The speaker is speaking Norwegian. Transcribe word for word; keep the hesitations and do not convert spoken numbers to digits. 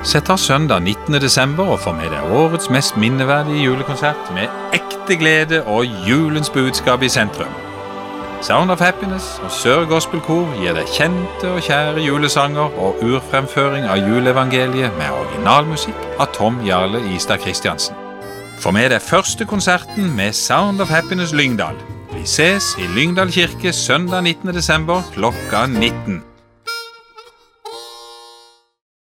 Sett av søndag nittende desember og få med deg årets mest minneverdige julekonsert med ekte glede og julens budskap i sentrum. Sound of Happiness og Sør Gospel Kor gir deg kjente og kjære julesanger og urfremføring av juleevangeliet med originalmusikk av Tom Jarle Istad Kristiansen. Få med deg første konserten med Sound of Happiness Lyngdal. Vi ses i Lyngdal kirke søndag nittende desember klokka nitten.